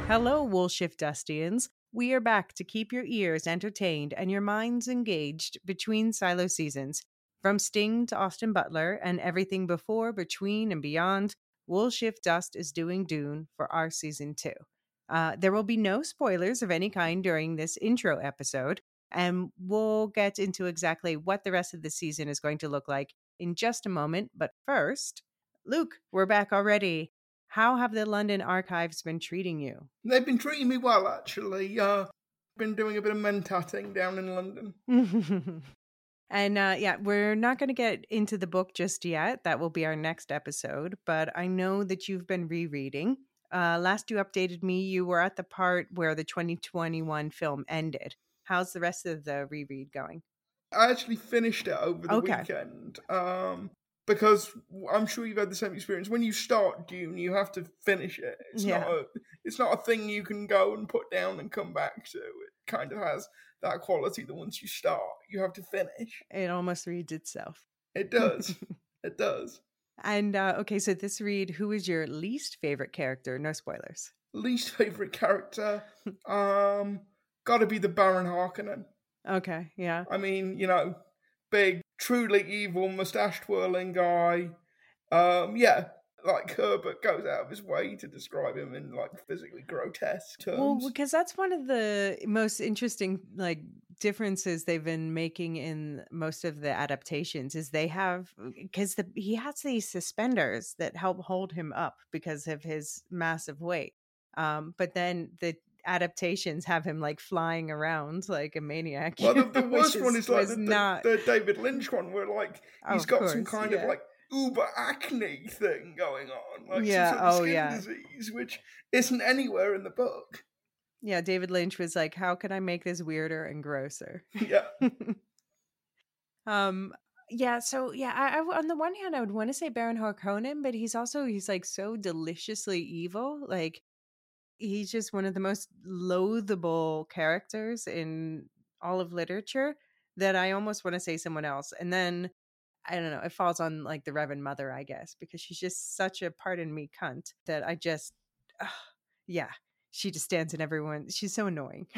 Hello, Woolshift Dustians. We are back to keep your ears entertained and your minds engaged between Silo seasons. From Sting to Austin Butler and everything before, between, and beyond, Woolshift Dust is doing Dune for our season 2. There will be no spoilers of any kind during this intro episode, and we'll get into exactly what the rest of the season is going to look like in just a moment. But first, Luke, we're back already. How have the London archives been treating you? They've been treating me well, actually. Been doing a bit of mentatting down in London. And yeah, we're not going to get into the book just yet. That will be our next episode. But I know that you've been rereading. Last you updated me, you were at the part where the 2021 film ended. How's the rest of the reread going? I actually finished it over the weekend. Because I'm sure you've had the same experience. When you start Dune, you have to finish it. It's not a thing you can go and put down and come back to. It kind of has that quality that once you start, you have to finish. It almost reads itself. It does. It does. And okay, so this read, who is your least favorite character? No spoilers. Least favorite character? Gotta be the Baron Harkonnen. Okay, yeah. I mean, big, truly evil, mustache twirling guy. Like Herbert goes out of his way to describe him in like physically grotesque terms. Well, because that's one of the most interesting differences they've been making in most of the adaptations is they have because he has these suspenders that help hold him up because of his massive weight. But then the adaptations have him flying around like a maniac. Well, the worst one is like the David Lynch one where he's got some kind of uber acne thing going on, some sort of skin disease, which isn't anywhere in the book. Yeah, David Lynch was like, how can I make this weirder and grosser? Yeah. I on the one hand, I would want to say Baron Harkonnen, but he's so deliciously evil. He's just one of the most loathable characters in all of literature that I almost want to say someone else. And then I don't know, it falls on the Reverend Mother, I guess, because she's just such a pardon me cunt that I just, she just stands in everyone. She's so annoying.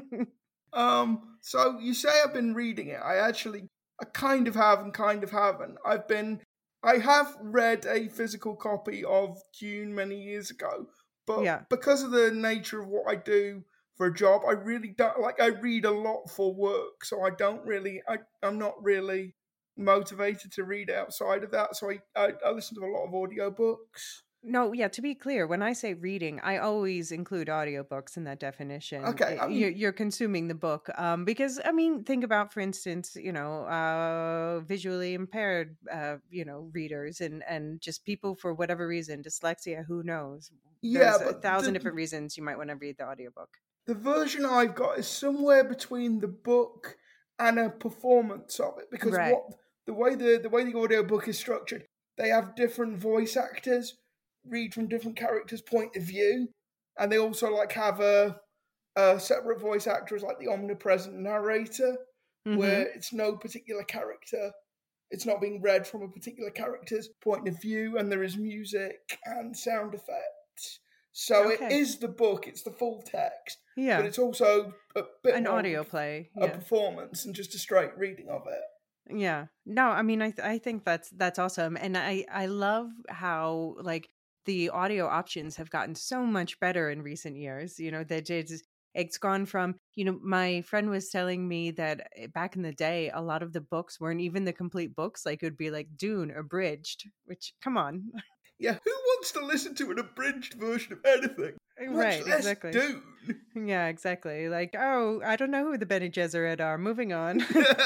So you say I've been reading it. I kind of have and kind of haven't. I have read a physical copy of Dune many years ago, but because of the nature of what I do for a job, I really don't I read a lot for work, so I'm not really motivated to read outside of that. So I listen to a lot of audiobooks. No, yeah, to be clear, when I say reading, I always include audiobooks in that definition. Okay. You're consuming the book. Because, think about, for instance, visually impaired, readers and just people for whatever reason, dyslexia, who knows? There's 1,000 different reasons you might want to read the audiobook. The version I've got is somewhere between the book and a performance of it, because the way the audiobook is structured, they have different voice actors read from different characters' point of view, and they also have a separate voice actor as the omnipresent narrator, where it's no particular character, it's not being read from a particular character's point of view, and there is music and sound effects. So It is the book, it's the full text, but it's also a bit an more audio play, a performance and just a straight reading of it. Yeah. No, I think that's awesome. And I love how the audio options have gotten so much better in recent years. That it's gone from, my friend was telling me that back in the day, a lot of the books weren't even the complete books. It would be Dune abridged, which, come on. Yeah, who wants to listen to an abridged version of anything? Right, exactly. Dune. Yeah, exactly. I don't know who the Bene Gesserit are. Moving on.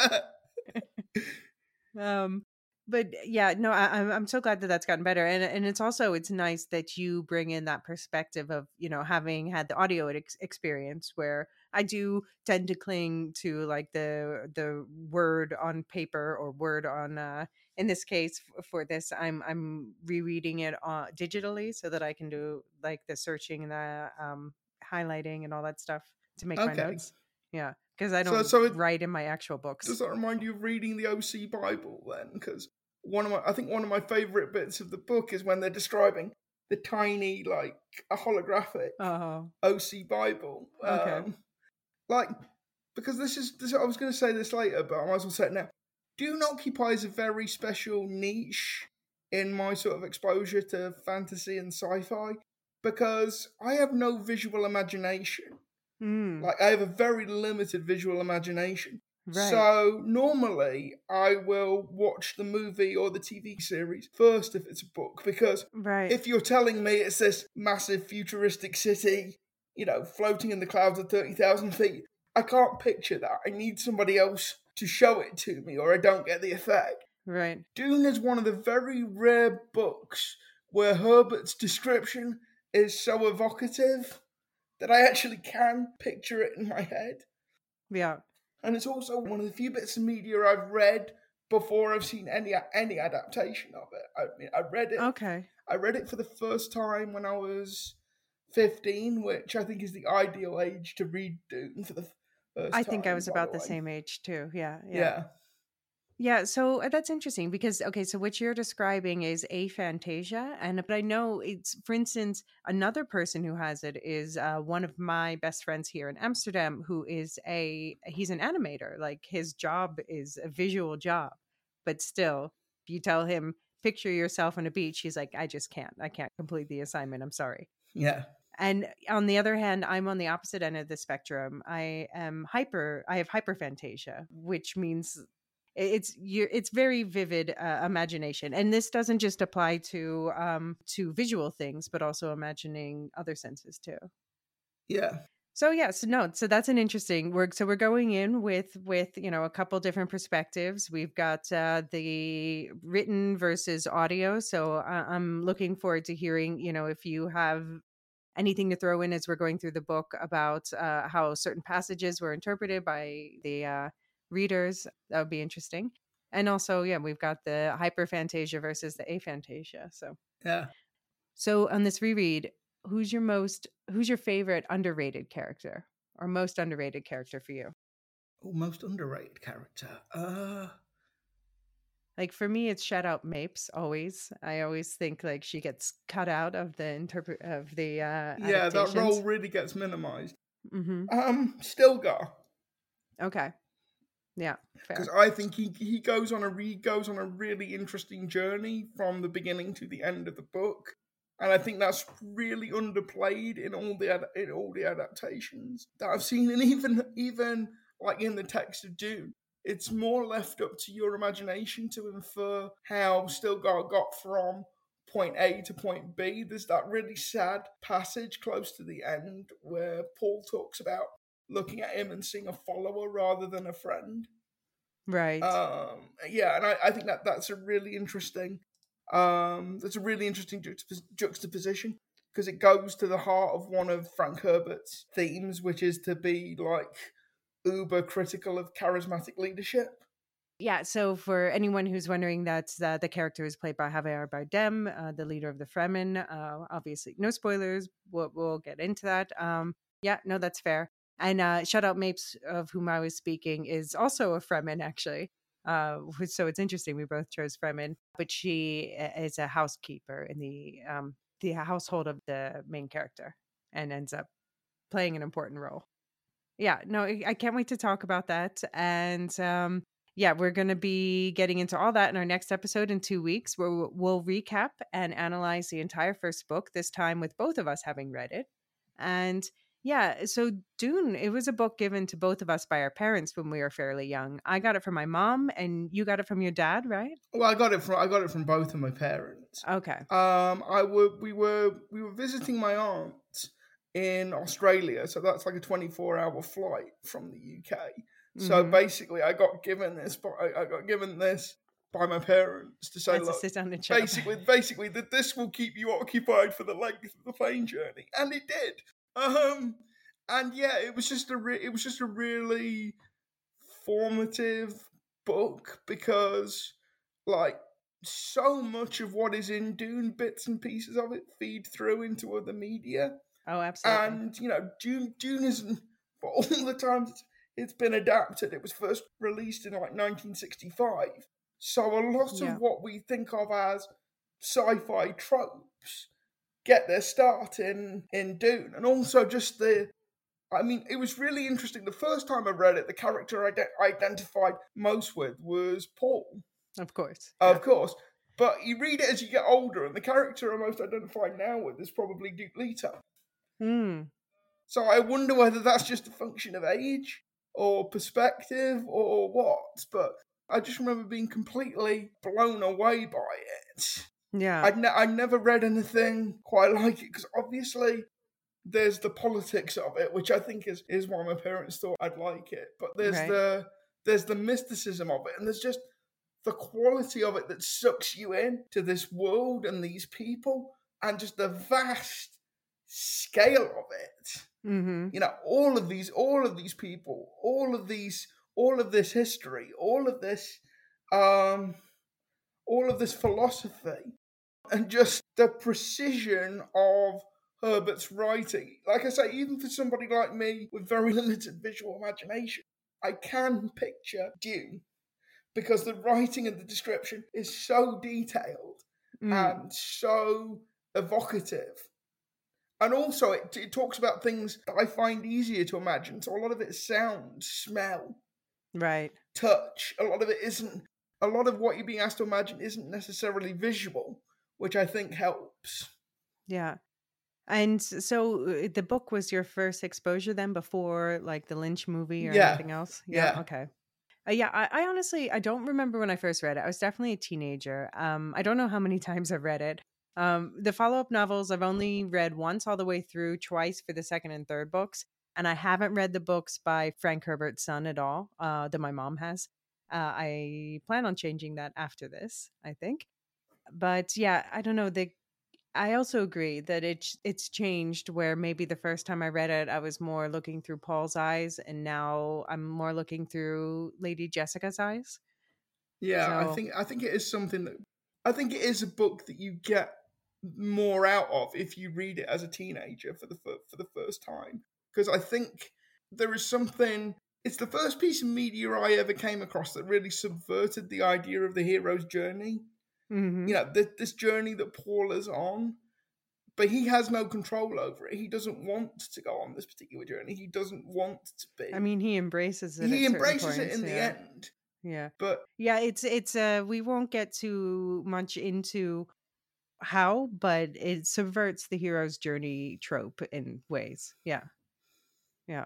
But yeah, no, I'm so glad that that's gotten better, and it's nice that you bring in that perspective of having had the audio experience, where I do tend to cling to the word on paper or word on in this case for this I'm rereading it digitally so that I can do the searching and the highlighting and all that stuff to make my notes. Yeah. Because I don't write in my actual books. Does that remind you of reading the OC Bible then? Because one of my favorite bits of the book is when they're describing the tiny, like, a holographic OC Bible. Okay. Like, because this, I was going to say this later, but I might as well say it now. Dune occupies a very special niche in my sort of exposure to fantasy and sci-fi, because I have no visual imagination. Like, I have a very limited visual imagination. Right. So normally I will watch the movie or the TV series first if it's a book, because if you're telling me it's this massive futuristic city, floating in the clouds at 30,000 feet, I can't picture that. I need somebody else to show it to me, or I don't get the effect. Right. Dune is one of the very rare books where Herbert's description is so evocative that I actually can picture it in my head. Yeah. And it's also one of the few bits of media I've read before I've seen any adaptation of it. I mean, I read it. Okay. I read it for the first time when I was 15, which I think is the ideal age to read Dune for the first time. I think I was about the same age too. Yeah. Yeah, so that's interesting because, okay, so what you're describing is aphantasia. But I know it's, for instance, another person who has it is one of my best friends here in Amsterdam, who is he's an animator. Like, his job is a visual job, but still, if you tell him, picture yourself on a beach, he's like, I can't complete the assignment. I'm sorry. Yeah. And on the other hand, I'm on the opposite end of the spectrum. I have hyperphantasia, which means it's very vivid imagination, and this doesn't just apply to visual things, but also imagining other senses too. Yeah. So that's an interesting work. So we're going in with a couple different perspectives. We've got the written versus audio. So I'm looking forward to hearing, if you have anything to throw in as we're going through the book about how certain passages were interpreted by the readers. That would be interesting. And also, we've got the hyperphantasia versus the aphantasia. So on this reread, who's your favorite underrated character, or most underrated character for you? Most underrated character. Like, for me, it's shout out Mapes. Always, I always think like she gets cut out of the yeah, that role really gets minimized. Mm-hmm. Stilgar. Okay. Yeah, because I think he goes on a really interesting journey from the beginning to the end of the book, and I think that's really underplayed in all the adaptations that I've seen, and even like in the text of Dune, it's more left up to your imagination to infer how Stilgar got from point A to point B. There's that really sad passage close to the end where Paul talks about looking at him and seeing a follower rather than a friend. Right. And I think that's a really interesting juxtaposition, because it goes to the heart of one of Frank Herbert's themes, which is to be like uber critical of charismatic leadership. Yeah, so for anyone who's wondering, that's the character is played by Javier Bardem, the leader of the Fremen. Obviously, no spoilers. We'll get into that. That's fair. And shout out Mapes, of whom I was speaking, is also a Fremen, actually. So it's interesting. We both chose Fremen, but she is a housekeeper in the household of the main character, and ends up playing an important role. Yeah, no, I can't wait to talk about that. And we're going to be getting into all that in our next episode in 2 weeks, where we'll recap and analyze the entire first book, this time with both of us having read it. And so Dune, it was a book given to both of us by our parents when we were fairly young. I got it from my mom, and you got it from your dad, right? Well, I got it from both of my parents. Okay. We were visiting my aunt in Australia, so that's like a 24-hour flight from the UK. So basically, I got given this by my parents to say, look, sit down and chat. Basically, that this will keep you occupied for the length of the plane journey, and it did. It was just a really formative book, because like so much of what is in Dune, bits and pieces of it feed through into other media. Oh, absolutely. And Dune isn't, for all the times it's been adapted, it was first released in like 1965. So a lot of what we think of as sci-fi tropes get their start in Dune. And also just it was really interesting. The first time I read it, the character I identified most with was Paul. Of course. Of course. But you read it as you get older, and the character I most identify now with is probably Duke Leto. So I wonder whether that's just a function of age or perspective or what. But I just remember being completely blown away by it. Yeah. I'd never read anything quite like it, because obviously there's the politics of it, which I think is why my parents thought I'd like it. But there's the mysticism of it, and there's just the quality of it that sucks you in to this world and these people, and just the vast scale of it. Mm-hmm. All of these people, all of this history, all of this philosophy, and just the precision of Herbert's writing. Like I say, even for somebody like me with very limited visual imagination, I can picture Dune, because the writing and the description is so detailed and so evocative. And also, it talks about things that I find easier to imagine. So a lot of it is sound, smell, right, touch. A lot of what you're being asked to imagine isn't necessarily visual, which I think helps. Yeah. And so the book was your first exposure then, before like the Lynch movie or anything else? Yeah. Okay. I honestly, I don't remember when I first read it. I was definitely a teenager. I don't know how many times I've read it. The follow-up novels I've only read once all the way through, twice for the second and third books. And I haven't read the books by Frank Herbert's son at all, that my mom has. I plan on changing that after this, I think. But yeah, I don't know. I also agree that it's changed, where maybe the first time I read it, I was more looking through Paul's eyes, and now I'm more looking through Lady Jessica's eyes. Yeah, so, I think it is something that I think it is a book that you get more out of if you read it as a teenager for the first time, because I think there is something. It's the first piece of media I ever came across that really subverted the idea of the hero's journey. Mm-hmm. This journey that Paul is on, but he has no control over it. He doesn't want to go on this particular journey. He doesn't want to be. I mean, he embraces it. He embraces it in the end. Yeah. But yeah, it's we won't get too much into how, but it subverts the hero's journey trope in ways. Yeah. Yeah.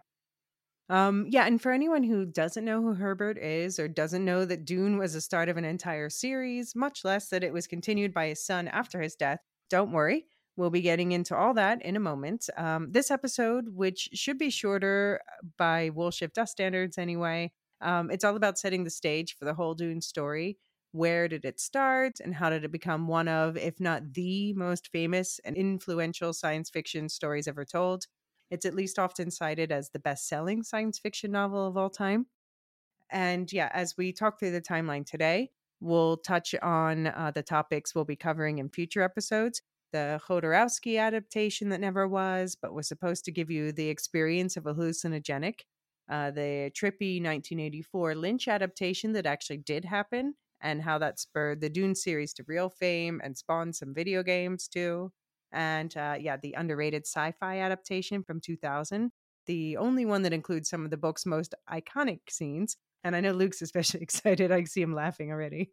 And for anyone who doesn't know who Herbert is, or doesn't know that Dune was the start of an entire series, much less that it was continued by his son after his death, don't worry. We'll be getting into all that in a moment. This episode, which should be shorter by Wolf Dust standards anyway, it's all about setting the stage for the whole Dune story. Where did it start, and how did it become one of, if not the most famous and influential science fiction stories ever told? It's at least often cited as the best-selling science fiction novel of all time. And yeah, as we talk through the timeline today, we'll touch on the topics we'll be covering in future episodes. The Jodorowsky adaptation that never was, but was supposed to give you the experience of a hallucinogenic. The trippy 1984 Lynch adaptation that actually did happen, and how that spurred the Dune series to real fame and spawned some video games too. And the underrated sci-fi adaptation from 2000, the only one that includes some of the book's most iconic scenes. And I know Luke's especially excited. I see him laughing already.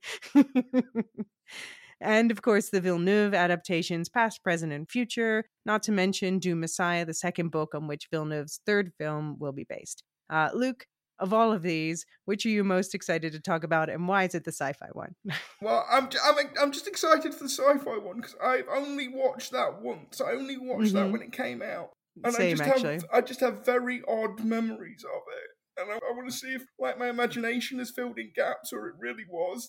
And of course, the Villeneuve adaptations, past, present, and future, not to mention Dune Messiah, the second book on which Villeneuve's third film will be based. Luke, of all of these, which are you most excited to talk about, and why is it the sci-fi one? Well, I'm just excited for the sci-fi one because I've only watched that once. I only watched that when it came out, and I just have very odd memories of it, and I want to see if like my imagination is filled in gaps, or it really was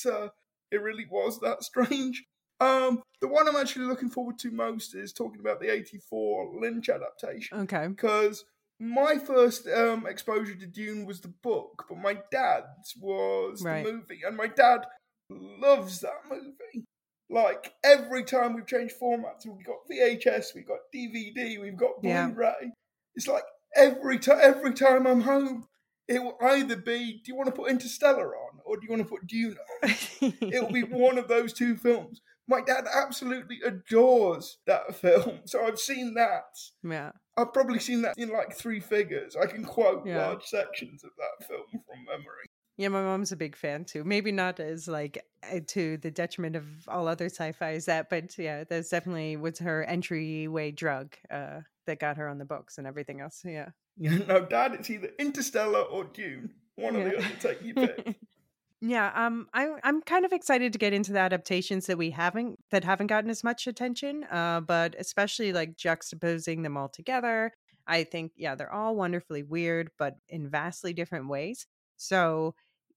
that strange. The one I'm actually looking forward to most is talking about the '84 Lynch adaptation. Okay, because my first exposure to Dune was the book, but my dad's was the movie, and my dad loves that movie. Like, every time we've changed formats, we've got VHS, we've got DVD, we've got Blu-ray. It's like every time I'm home, it will either be, do you want to put Interstellar on, or do you want to put Dune on? It will be one of those two films. My dad absolutely adores that film, so I've seen that. Yeah. I've probably seen that in like three figures. I can quote Yeah. large sections of that film from memory. Yeah, my mom's a big fan too. Maybe not as like to the detriment of all other sci-fi as that, but yeah, that's definitely was her entryway drug that got her on the books and everything else. Yeah. Yeah, no, Dad, it's either Interstellar or Dune. One or Yeah. the other, take your pick. Yeah, I'm kind of excited to get into the adaptations that haven't gotten as much attention, but especially like juxtaposing them all together. I think yeah, they're all wonderfully weird, but in vastly different ways. So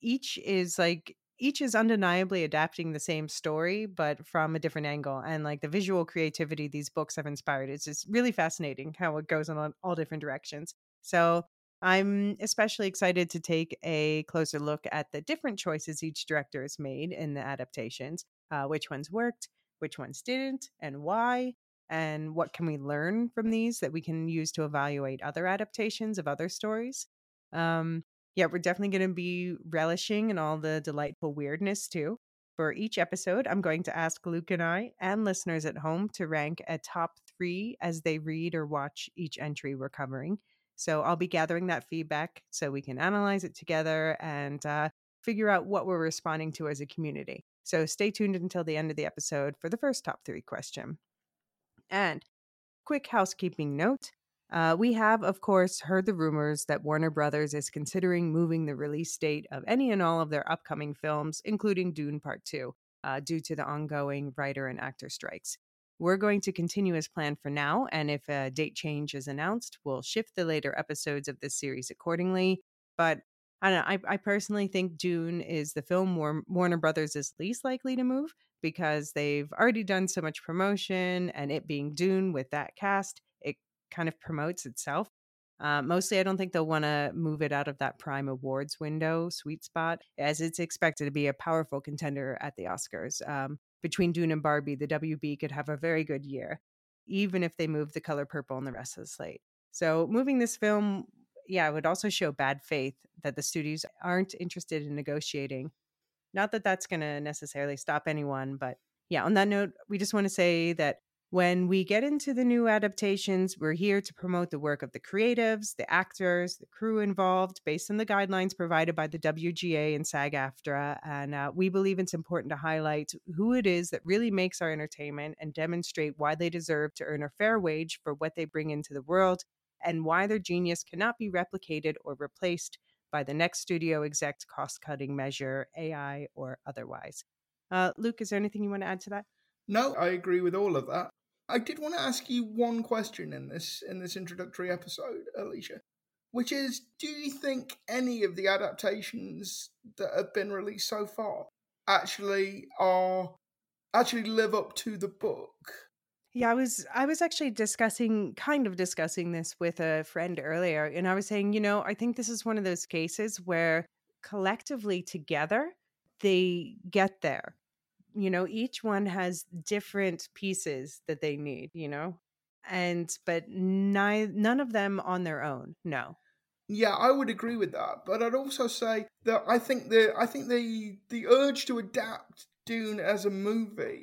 each is undeniably adapting the same story, but from a different angle. And like the visual creativity these books have inspired, it's just really fascinating how it goes in all different directions. So I'm especially excited to take a closer look at the different choices each director has made in the adaptations, which ones worked, which ones didn't, and why, and what can we learn from these that we can use to evaluate other adaptations of other stories. Yeah, we're definitely going to be relishing in all the delightful weirdness too. For each episode, I'm going to ask Luke and I and listeners at home to rank a top 3 as they read or watch each entry we're covering. So I'll be gathering that feedback so we can analyze it together and figure out what we're responding to as a community. So stay tuned until the end of the episode for the first top 3 question. And quick housekeeping note. We have, of course, heard the rumors that Warner Brothers is considering moving the release date of any and all of their upcoming films, including Dune Part 2, due to the ongoing writer and actor strikes. We're going to continue as planned for now, and if a date change is announced, we'll shift the later episodes of this series accordingly. But I don't know, I personally think Dune is the film Warner Brothers is least likely to move because they've already done so much promotion, and it being Dune with that cast, it kind of promotes itself. Mostly, I don't think they'll want to move it out of that prime awards window sweet spot, as it's expected to be a powerful contender at the Oscars. Between Dune and Barbie, the WB could have a very good year, even if they move The Color Purple and the rest of the slate. So, moving this film, yeah, it would also show bad faith that the studios aren't interested in negotiating. Not that that's going to necessarily stop anyone, but yeah, on that note, we just want to say that when we get into the new adaptations, we're here to promote the work of the creatives, the actors, the crew involved, based on the guidelines provided by the WGA and SAG-AFTRA. And we believe it's important to highlight who it is that really makes our entertainment and demonstrate why they deserve to earn a fair wage for what they bring into the world and why their genius cannot be replicated or replaced by the next studio exec's cost-cutting measure, AI or otherwise. Luke, is there anything you want to add to that? No, I agree with all of that. I did want to ask you one question in this introductory episode, Alicia, which is, do you think any of the adaptations that have been released so far actually live up to the book? Yeah, I was actually discussing this with a friend earlier, and I was saying, I think this is one of those cases where collectively together they get there. Each one has different pieces that they need, and but none of them on their own. No. Yeah, I would agree with that, but I'd also say that I think the urge to adapt Dune as a movie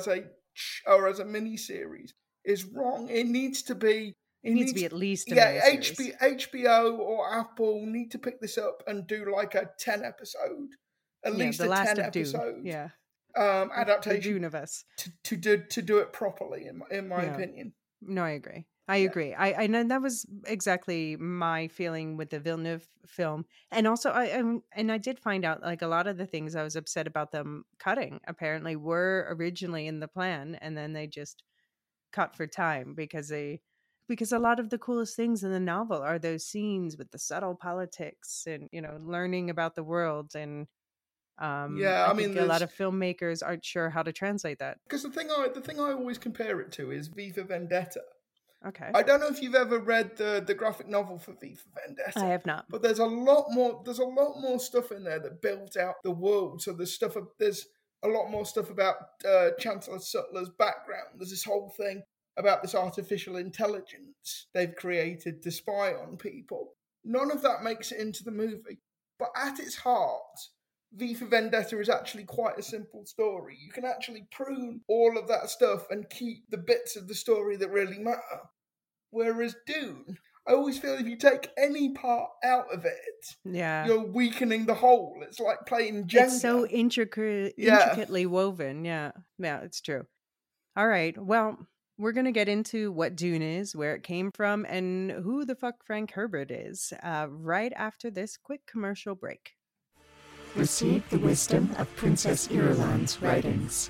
or as a mini series is wrong. It needs to be. It needs to be at least a Yeah, miniseries. HBO or Apple need to pick this up and do like a 10 episode, at Yeah, least the a last 10 of Dune. episode Yeah, the adaptation Dune of us. to do it properly. In my Yeah. opinion. No, I agree. I Yeah. agree. I know that was exactly my feeling with the Villeneuve film, and also I did find out like a lot of the things I was upset about them cutting apparently were originally in the plan, and then they just cut for time because a lot of the coolest things in the novel are those scenes with the subtle politics and learning about the world, and Yeah, I I mean, think a lot there's of filmmakers aren't sure how to translate that. because the thing I always compare it to is V for Vendetta. Okay, I don't know if you've ever read the graphic novel for V for I Vendetta, have not. but there's a lot more stuff in there that builds out the world. So there's a lot more stuff about Chancellor Sutler's background. There's this whole thing about this artificial intelligence they've created to spy on people. None of that makes it into the movie, but at its heart, V for Vendetta is actually quite a simple story. You can actually prune all of that stuff and keep the bits of the story that really matter. Whereas Dune, I always feel if you take any part out of it, you're weakening the whole. It's like playing Jenga. It's so intricately woven. Yeah, it's true. All right, well, we're going to get into what Dune is, where it came from, and who the fuck Frank Herbert is right after this quick commercial break. Receive the wisdom of Princess Irulan's writings.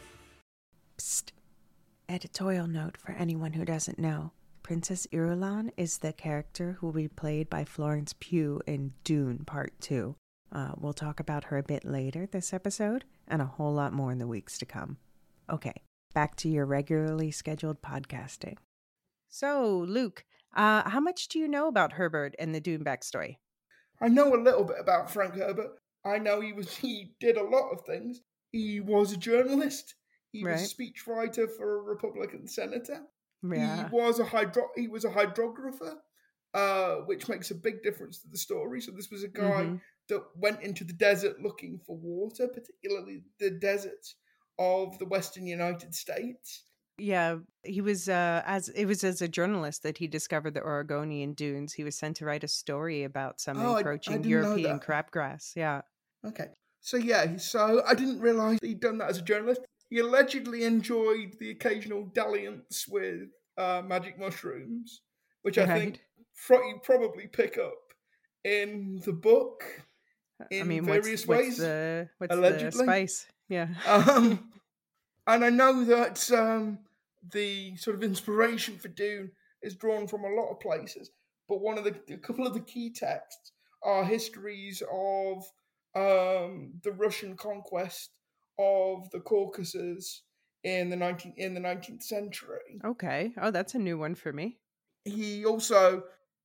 Psst. Editorial note for anyone who doesn't know. Princess Irulan is the character who will be played by Florence Pugh in Dune Part 2. We'll talk about her a bit later this episode, and a whole lot more in the weeks to come. Okay, back to your regularly scheduled podcasting. So, Luke, how much do you know about Herbert and the Dune backstory? I know a little bit about Frank Herbert. I know he did a lot of things. He was a journalist. He was a speechwriter for a Republican senator. Yeah. He was a hydrographer, which makes a big difference to the story. So this was a guy that went into the desert looking for water, particularly the deserts of the western United States. Yeah, he was as a journalist that he discovered the Oregonian dunes. He was sent to write a story about some encroaching European crabgrass. Yeah. Okay. So I didn't realize he'd done that as a journalist. He allegedly enjoyed the occasional dalliance with magic mushrooms, which I think you probably pick up in the book in various ways. What's allegedly the spice? Yeah. And I know that the sort of inspiration for Dune is drawn from a lot of places, but a couple of the key texts are histories of the Russian conquest of the Caucasus in the 19th century. Okay. Oh, that's a new one for me. He also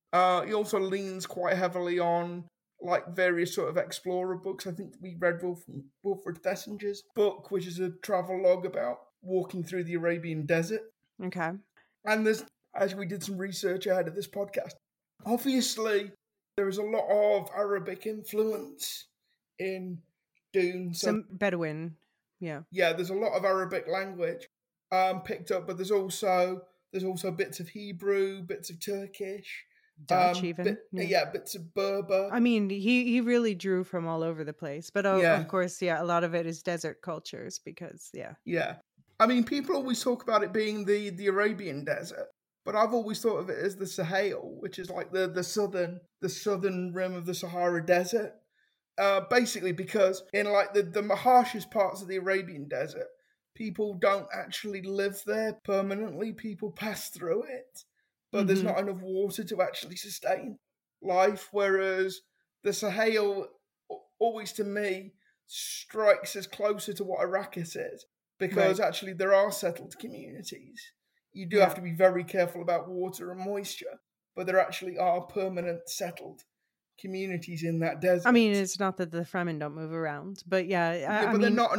leans quite heavily on like various sort of explorer books. I think we read Wilfred Thessinger's book, which is a travelogue about walking through the Arabian desert. Okay. And as we did some research ahead of this podcast, obviously there is a lot of Arabic influence in Dune. Some Bedouin. Yeah. Yeah, there's a lot of Arabic language picked up, but there's also bits of Hebrew, bits of Turkish. Dutch even. Bits of Berber. I mean, he really drew from all over the place. But of course, a lot of it is desert cultures because, Yeah. I mean, people always talk about it being the Arabian desert, but I've always thought of it as the Sahel, which is like the southern rim of the Sahara Desert. Basically because in like the harshest parts of the Arabian desert, people don't actually live there permanently. People pass through it. But there's not enough water to actually sustain life, whereas the Sahel always, to me, strikes as closer to what Arrakis is, because actually there are settled communities. You do have to be very careful about water and moisture, but there actually are permanent settled communities in that desert. I mean, it's not that the Fremen don't move around, but I mean, they're not a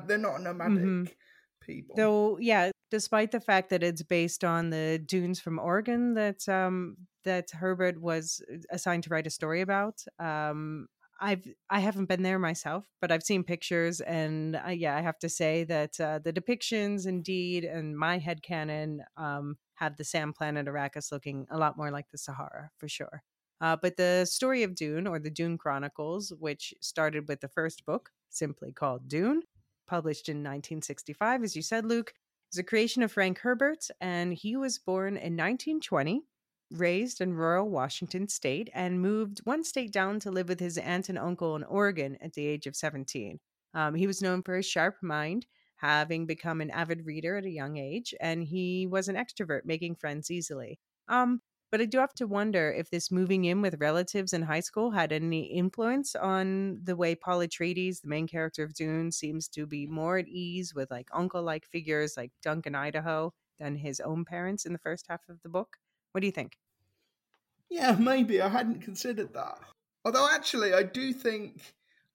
nomadic people. Though, despite the fact that it's based on the dunes from Oregon that Herbert was assigned to write a story about, I haven't been there myself, but I've seen pictures, and I have to say that the depictions, indeed, and my headcanon have the sand planet Arrakis looking a lot more like the Sahara for sure. But the story of Dune, or the Dune Chronicles, which started with the first book, simply called Dune, published in 1965, as you said, Luke, is a creation of Frank Herbert, and he was born in 1920, raised in rural Washington state, and moved one state down to live with his aunt and uncle in Oregon at the age of 17. He was known for his sharp mind, having become an avid reader at a young age, and he was an extrovert, making friends easily. But I do have to wonder if this moving in with relatives in high school had any influence on the way Paul Atreides, the main character of Dune, seems to be more at ease with like uncle-like figures like Duncan Idaho than his own parents in the first half of the book. What do you think? Yeah, maybe. I hadn't considered that. Although actually, I do think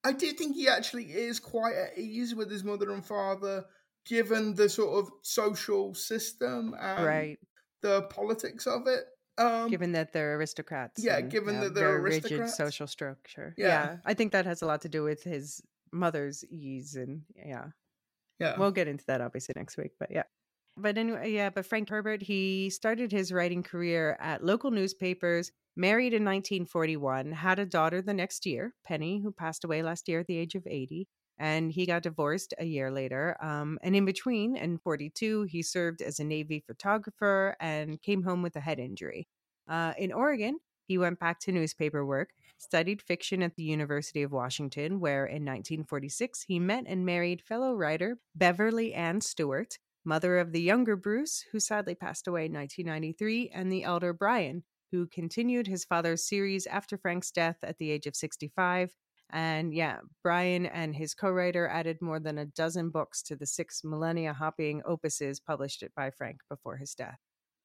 he actually is quite at ease with his mother and father, given the sort of social system and the politics of it. Given that they're aristocrats. Yeah, given that they're aristocrats. Rigid social structure. Yeah. I think that has a lot to do with his mother's ease. And Yeah. We'll get into that obviously next week, but yeah. But anyway, yeah, but Frank Herbert, he started his writing career at local newspapers, married in 1941, had a daughter the next year, Penny, who passed away last year at the age of 80, and he got divorced a year later. And in between, in 42, he served as a Navy photographer and came home with a head injury. In Oregon, he went back to newspaper work, studied fiction at the University of Washington, where in 1946 he met and married fellow writer Beverly Ann Stewart, mother of the younger Bruce, who sadly passed away in 1993, and the elder Brian, who continued his father's series after Frank's death at the age of 65. And yeah, Brian and his co-writer added more than a dozen books to the 6 millennia hopping opuses published by Frank before his death.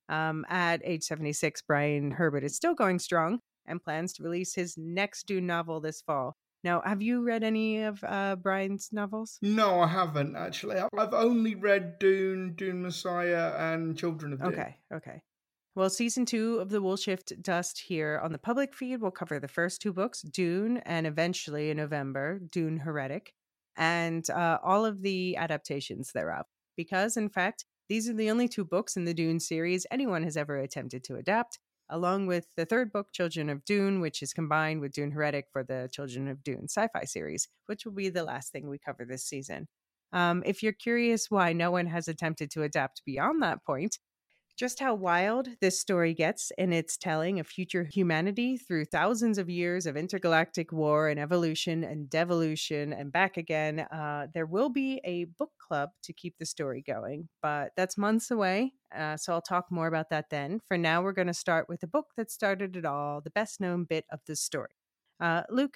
At age 76, Brian Herbert is still going strong and plans to release his next Dune novel this fall. Now, have you read any of Brian's novels? No, I haven't, actually. I've only read Dune, Dune Messiah, and Children of Dune. Okay. Well, season 2 of The Will Shift Dust here on the public feed will cover the first 2 books, Dune, and eventually in November, Dune Heretic, and all of the adaptations thereof. Because, in fact, these are the only 2 books in the Dune series anyone has ever attempted to adapt, along with the 3rd book, Children of Dune, which is combined with Dune Heretic for the Children of Dune sci-fi series, which will be the last thing we cover this season. If you're curious why no one has attempted to adapt beyond that point, just how wild this story gets in its telling of future humanity through thousands of years of intergalactic war and evolution and devolution and back again, there will be a book club to keep the story going, but that's months away. So I'll talk more about that then. For now, we're going to start with the book that started it all, the best known bit of the story. Luke,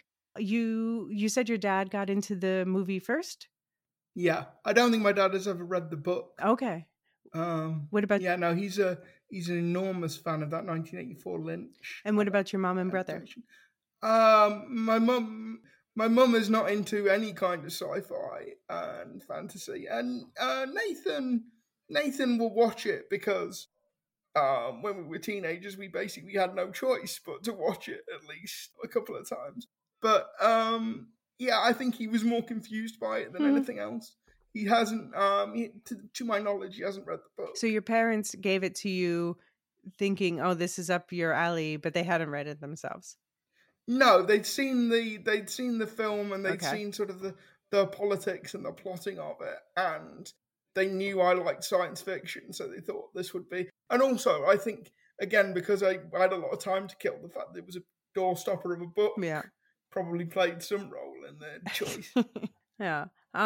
you said your dad got into the movie first? Yeah, I don't think my dad has ever read the book. Okay. What about? Yeah, no, he's an enormous fan of that 1984 Lynch. And what about your mom and brother? My mum is not into any kind of sci-fi and fantasy, and Nathan will watch it because when we were teenagers, we basically had no choice but to watch it at least a couple of times. But yeah, I think he was more confused by it than anything else. He hasn't, to my knowledge, he hasn't read the book. So your parents gave it to you thinking, oh, this is up your alley, but they hadn't read it themselves? No, they'd seen the film and they'd seen sort of the politics and the plotting of it, and they knew I liked science fiction, so they thought this would be. And also, I think, again, because I had a lot of time to kill, the fact that it was a doorstopper of a book probably played some role in their choice. Yeah.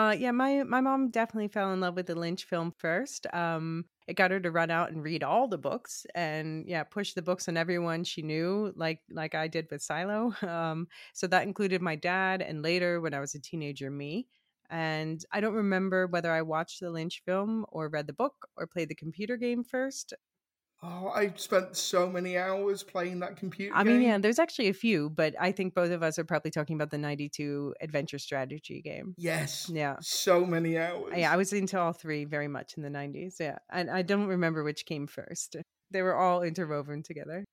My mom definitely fell in love with the Lynch film first. It got her to run out and read all the books and push the books on everyone she knew, like I did with Silo. So that included my dad, and later when I was a teenager, me. And I don't remember whether I watched the Lynch film or read the book or played the computer game first. Oh, I spent so many hours playing that computer game. I mean, yeah, there's actually a few, but I think both of us are probably talking about the 92 adventure strategy game. Yes. Yeah. So many hours. Yeah, I was into all 3 very much in the 90s. Yeah. And I don't remember which came first. They were all interwoven together.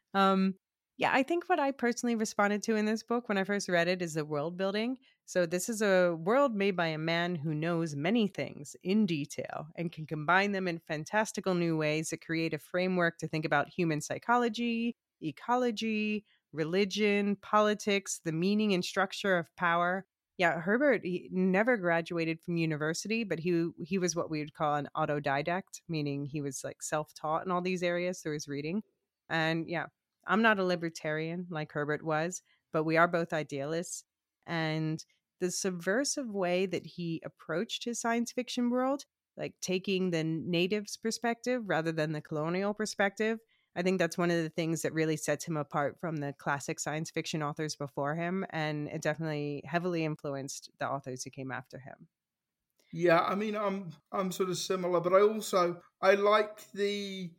Yeah, I think what I personally responded to in this book when I first read it is the world building. So this is a world made by a man who knows many things in detail and can combine them in fantastical new ways that create a framework to think about human psychology, ecology, religion, politics, the meaning and structure of power. Yeah, Herbert, he never graduated from university, but he was what we would call an autodidact, meaning he was like self-taught in all these areas through his reading. And yeah, I'm not a libertarian like Herbert was, but we are both idealists. And the subversive way that he approached his science fiction world, like taking the natives' perspective rather than the colonial perspective, I think that's one of the things that really sets him apart from the classic science fiction authors before him. And it definitely heavily influenced the authors who came after him. Yeah, I mean, I'm sort of similar, but I like the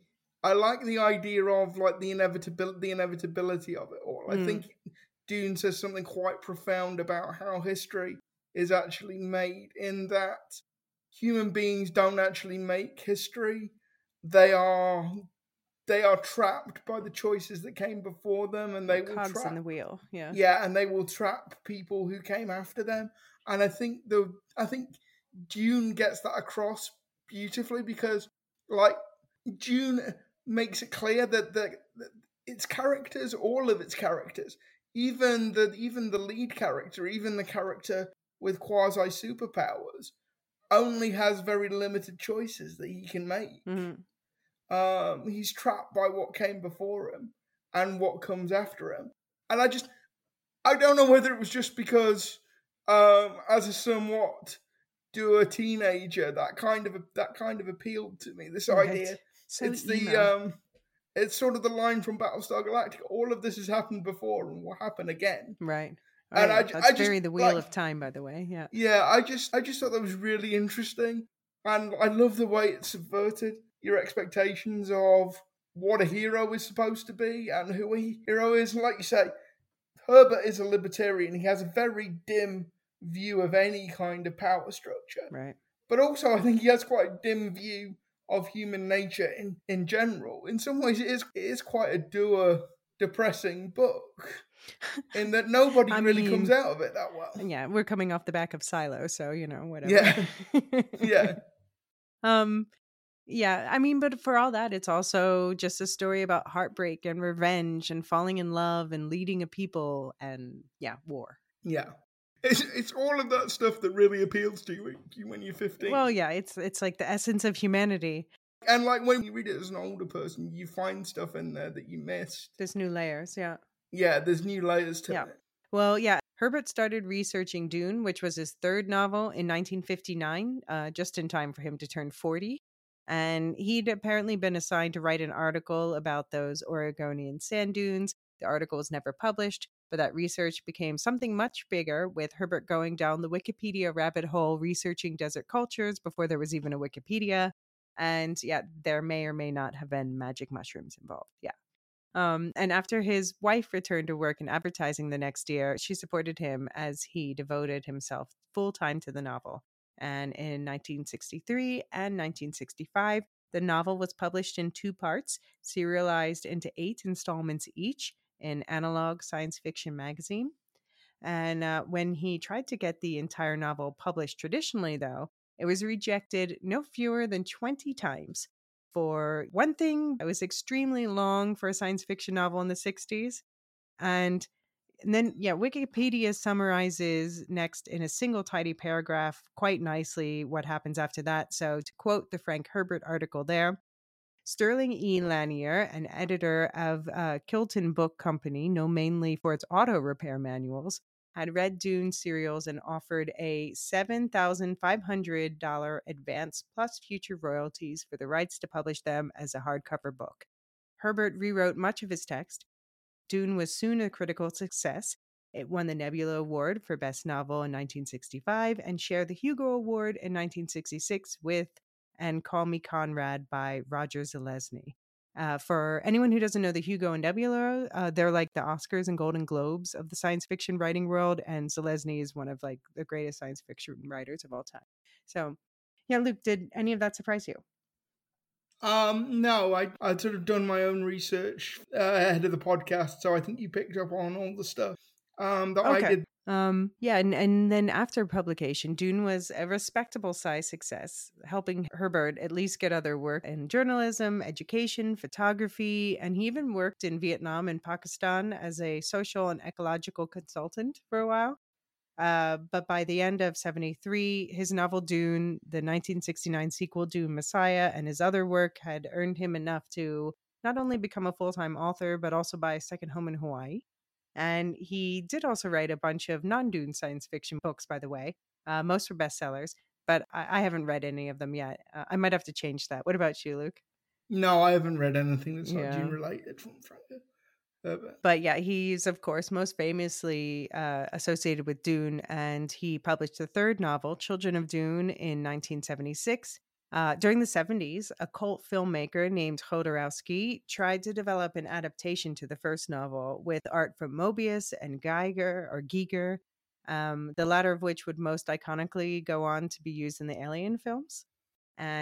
idea of like the inevitability of it all. I think Dune says something quite profound about how history is actually made, in that human beings don't actually make history. They are they are trapped by the choices that came before them, and they will cogs trap in the wheel. Yeah. Yeah, and they will trap people who came after them. And I think Dune gets that across beautifully, because like Dune makes it clear that its characters, all of its characters, even the lead character, even the character with quasi superpowers, only has very limited choices that he can make. He's trapped by what came before him and what comes after him. And I don't know whether it was just because, as a somewhat dour teenager, that kind of appealed to me. This idea, so it's emo. It's sort of the line from Battlestar Galactica. All of this has happened before and will happen again. Right. And that's very the Wheel of Time, by the way. Yeah. Yeah, I just thought that was really interesting, and I love the way it subverted your expectations of what a hero is supposed to be and who a hero is. And like you say, Herbert is a libertarian. He has a very dim view of any kind of power structure. Right. But also, I think he has quite a dim view of human nature in general. In some ways, it is quite a dour, depressing book, in that nobody really comes out of it that well. Yeah, we're coming off the back of Silo, so, whatever. Yeah. Yeah, I mean, but for all that, it's also just a story about heartbreak and revenge and falling in love and leading a people and, war. Yeah. It's all of that stuff that really appeals to you when you're 15. Well, yeah, it's like the essence of humanity. And like when you read it as an older person, you find stuff in there that you missed. There's new layers, yeah. Yeah, there's new layers to it. Well, yeah, Herbert started researching Dune, which was his third novel, in 1959, just in time for him to turn 40. And he'd apparently been assigned to write an article about those Oregonian sand dunes. The article was never published, but that research became something much bigger, with Herbert going down the Wikipedia rabbit hole researching desert cultures before there was even a Wikipedia. And yeah, there may or may not have been magic mushrooms involved. Yeah. And after his wife returned to work in advertising the next year, she supported him as he devoted himself full time to the novel. And in 1963 and 1965, the novel was published in 2 parts, serialized into 8 installments each in Analog Science Fiction magazine. And when he tried to get the entire novel published traditionally, though, it was rejected no fewer than 20 times. For one thing, it was extremely long for a science fiction novel in the 60s. And then, Wikipedia summarizes next in a single tidy paragraph quite nicely what happens after that. So to quote the Frank Herbert article there, Sterling E. Lanier, an editor of Kilton Book Company, known mainly for its auto repair manuals, had read Dune serials and offered a $7,500 advance plus future royalties for the rights to publish them as a hardcover book. Herbert rewrote much of his text. Dune was soon a critical success. It won the Nebula Award for Best Novel in 1965 and shared the Hugo Award in 1966 with And Call Me Conrad by Roger Zelazny. For anyone who doesn't know the Hugo and Nebula, they're like the Oscars and Golden Globes of the science fiction writing world, and Zelazny is one of like the greatest science fiction writers of all time. So, yeah, Luke, did any of that surprise you? No, I'd sort of done my own research ahead of the podcast, so I think you picked up on all the stuff that I did. And then after publication, Dune was a respectable size success, helping Herbert at least get other work in journalism, education, photography, and he even worked in Vietnam and Pakistan as a social and ecological consultant for a while. But by the end of 1973, his novel Dune, the 1969 sequel Dune Messiah, and his other work had earned him enough to not only become a full-time author, but also buy a second home in Hawaii. And he did also write a bunch of non-Dune science fiction books, by the way. Most were bestsellers, but I haven't read any of them yet. I might have to change that. What about you, Luke? No, I haven't read anything that's not Dune related from Frank. But yeah, he's, of course, most famously associated with Dune, and he published the third novel, Children of Dune, in 1976. During the 70s, a cult filmmaker named Jodorowsky tried to develop an adaptation to the first novel with art from Moebius and Giger, the latter of which would most iconically go on to be used in the Alien films. And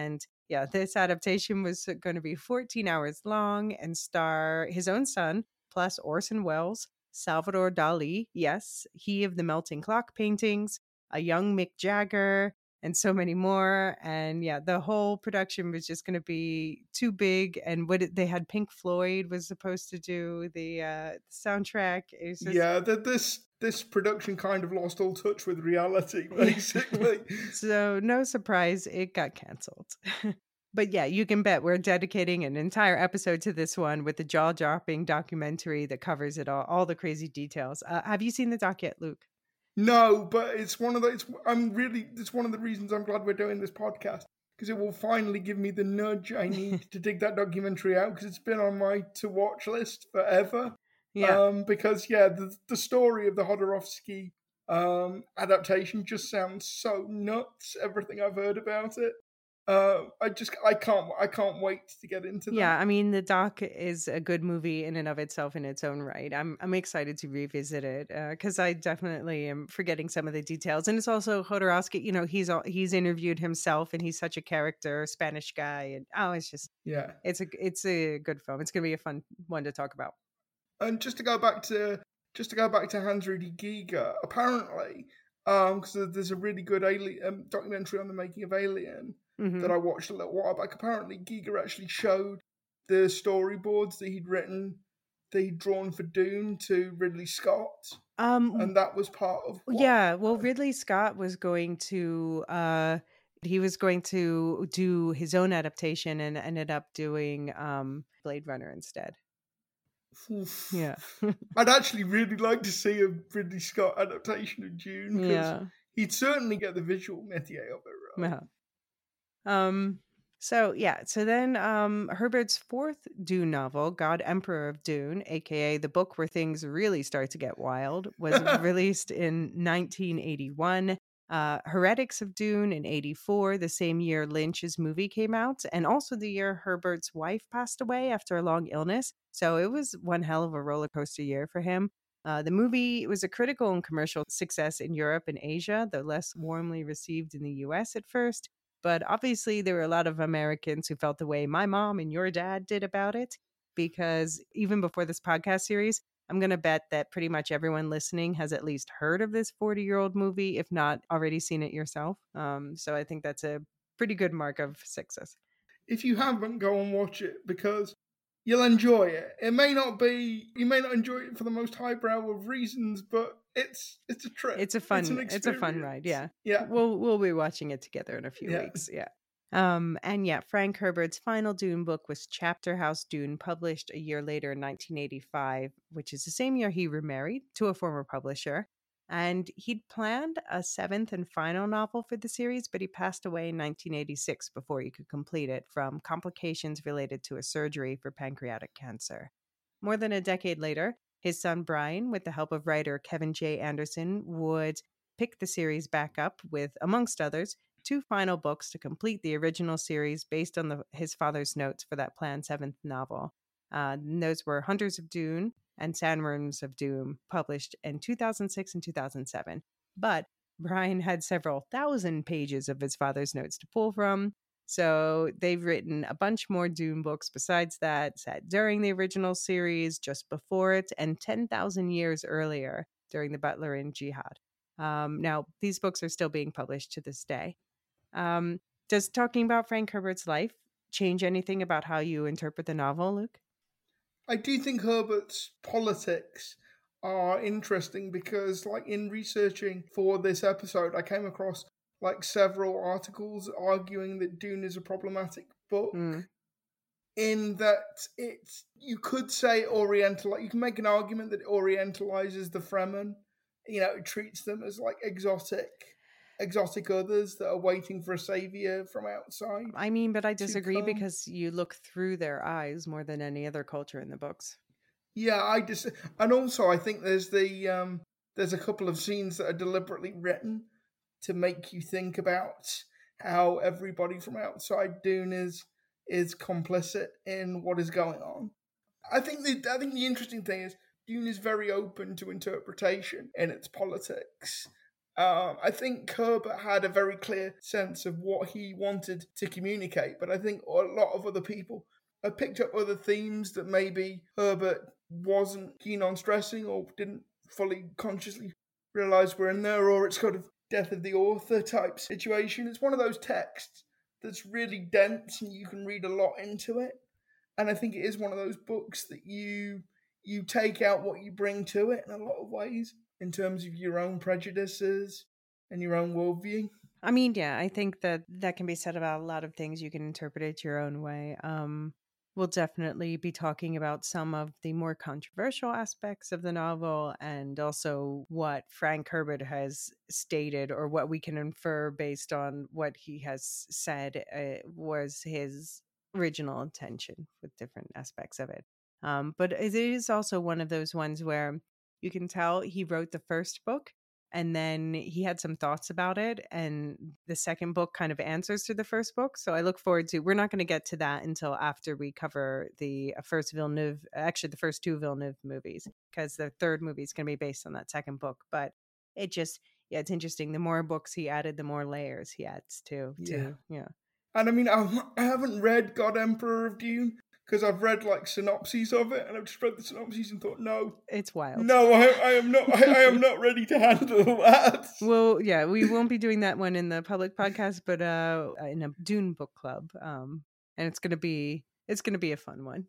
Yeah, this adaptation was going to be 14 hours long and star his own son, plus Orson Welles, Salvador Dali, yes, he of the melting clock paintings, a young Mick Jagger, and so many more. And yeah, the whole production was just going to be too big. And they had Pink Floyd was supposed to do the soundtrack. It was just, yeah, this production kind of lost all touch with reality, basically. So no surprise, it got canceled. But yeah, you can bet we're dedicating an entire episode to this one with the jaw-dropping documentary that covers it all the crazy details. Have you seen the doc yet, Luke? No, but it's one of the. It's one of the reasons I'm glad we're doing this podcast, because it will finally give me the nudge I need to dig that documentary out, because it's been on my to watch list forever. Yeah. Because the story of the Jodorowsky adaptation just sounds so nuts. Everything I've heard about it. I can't wait to get into that. Yeah, I mean, the doc is a good movie in and of itself in its own right. I'm excited to revisit it because I definitely am forgetting some of the details. And it's also Jodorowsky, he's interviewed himself and he's such a character, Spanish guy. And it's just, yeah, it's a good film. It's going to be a fun one to talk about. And just to go back to Hans Ruedi Giger, apparently, because there's a really good Alien documentary on the making of Alien that I watched a little while back. Apparently, Giger actually showed the storyboards that he'd drawn for Dune to Ridley Scott, and that was part of. Ridley Scott was going to. He was going to do his own adaptation and ended up doing Blade Runner instead. Yeah. I'd actually really like to see a Ridley Scott adaptation of Dune, because he'd certainly get the visual métier of it right. Yeah. So then Herbert's fourth Dune novel, God Emperor of Dune, aka the book where things really start to get wild, was released in 1981. Heretics of Dune in 1984, the same year Lynch's movie came out, and also the year Herbert's wife passed away after a long illness. So it was one hell of a roller coaster year for him. The movie was a critical and commercial success in Europe and Asia, though less warmly received in the US at first. But obviously, there were a lot of Americans who felt the way my mom and your dad did about it, because even before this podcast series, I'm going to bet that pretty much everyone listening has at least heard of this 40-year-old movie, if not already seen it yourself. So I think that's a pretty good mark of success. If you haven't, go and watch it, because you'll enjoy it. You may not enjoy it for the most highbrow of reasons, but it's a trip. It's a fun ride. Yeah. We'll be watching it together in a few weeks. Yeah. Frank Herbert's final Dune book was Chapter House Dune, published a year later in 1985, which is the same year he remarried to a former publisher. And he'd planned a seventh and final novel for the series, but he passed away in 1986 before he could complete it from complications related to a surgery for pancreatic cancer. More than a decade later, his son Brian, with the help of writer Kevin J. Anderson, would pick the series back up with, amongst others, 2 final books to complete the original series based on his father's notes for that planned 7th novel. Those were Hunters of Dune and Sandworms of Doom, published in 2006 and 2007. But Brian had several thousand pages of his father's notes to pull from, so they've written a bunch more Dune books besides that, set during the original series, just before it, and 10,000 years earlier during the Butlerian Jihad. Now, these books are still being published to this day. Does talking about Frank Herbert's life change anything about how you interpret the novel, Luke? I do think Herbert's politics are interesting, because, like, in researching for this episode, I came across several articles arguing that Dune is a problematic book, in that you could say you can make an argument that it orientalizes the Fremen. It treats them as exotic others that are waiting for a savior from outside. I mean, but I disagree, because you look through their eyes more than any other culture in the books. Yeah, and also I think there's a couple of scenes that are deliberately written to make you think about how everybody from outside Dune is complicit in what is going on. I think the interesting thing is Dune is very open to interpretation in its politics. I think Herbert had a very clear sense of what he wanted to communicate, but I think a lot of other people have picked up other themes that maybe Herbert wasn't keen on stressing or didn't fully consciously realize were in there, or it's kind of death of the author type situation. It's one of those texts that's really dense and you can read a lot into it. And I think it is one of those books that you take out what you bring to it in a lot of ways in terms of your own prejudices and your own worldview. I mean, yeah, I think that can be said about a lot of things. You can interpret it your own way. We'll definitely be talking about some of the more controversial aspects of the novel and also what Frank Herbert has stated, or what we can infer based on what he has said was his original intention with different aspects of it. But it is also one of those ones where you can tell he wrote the first book and then he had some thoughts about it, and the second book kind of answers to the first book. So I look forward to, we're not going to get to that until after we cover the first Villeneuve, actually the first two Villeneuve movies, because the third movie is going to be based on that second book. But it just, yeah, it's interesting. The more books he added, the more layers he adds to. Yeah. And I mean, I haven't read God Emperor of Dune, because I've read like synopses of it, and I've just read the synopses and thought, no, it's wild. No, I am not. I am not ready to handle that. Well, yeah, we won't be doing that one in the public podcast, but in a Dune book club, and it's gonna be a fun one.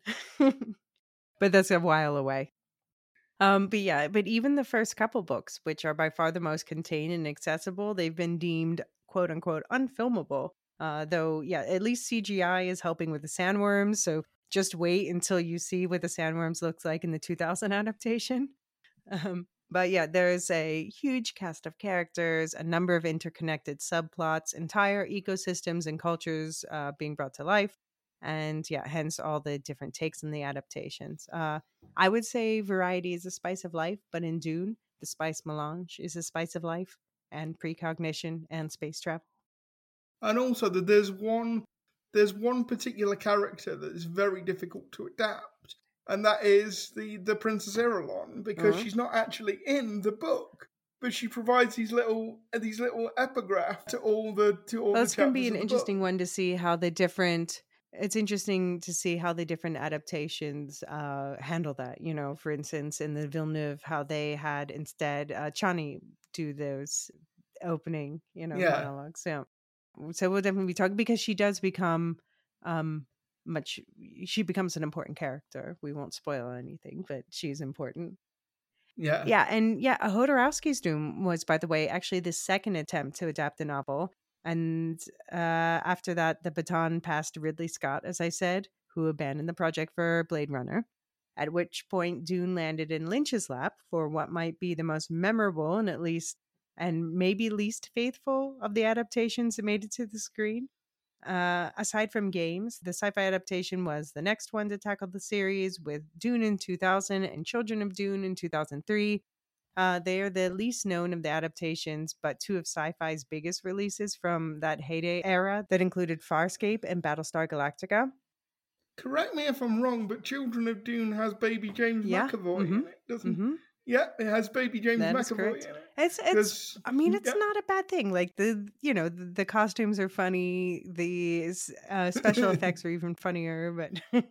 But that's a while away. But even the first couple books, which are by far the most contained and accessible, they've been deemed quote unquote unfilmable. Though, yeah, at least CGI is helping with the sandworms. So just wait until you see what the sandworms looks like in the 2000 adaptation. But yeah, there's a huge cast of characters, a number of interconnected subplots, entire ecosystems and cultures being brought to life. And yeah, hence all the different takes in the adaptations. I would say variety is a spice of life, but in Dune, the spice melange is a spice of life, and precognition and space travel. And also that there's one particular character that is very difficult to adapt, and that is the Princess Irulan, because she's not actually in the book, but she provides these little epigraphs to all the That's going to be an interesting book. one to see how the different. It's interesting to see how the different adaptations handle that. You know, for instance, in the Villeneuve, how they had instead Chani do those opening, monologues. So we'll definitely be talking, because she does become she becomes an important character. We won't spoil anything, but she's important. Yeah. And Jodorowsky's Dune was, by the way, actually the second attempt to adapt the novel. And after that, the baton passed to Ridley Scott, as I said, who abandoned the project for Blade Runner. At which point, Dune landed in Lynch's lap for what might be the most memorable and maybe least faithful of the adaptations that made it to the screen. Aside from games, the sci-fi adaptation was the next one to tackle the series, with Dune in 2000 and Children of Dune in 2003. They are the least known of the adaptations, but two of sci-fi's biggest releases from that heyday era that included Farscape and Battlestar Galactica. Correct me if I'm wrong, but Children of Dune has baby James McAvoy in it, doesn't Yeah, it has baby James McAvoy in it. It's I mean, it's not a bad thing. Like the costumes are funny. The special effects are even funnier, but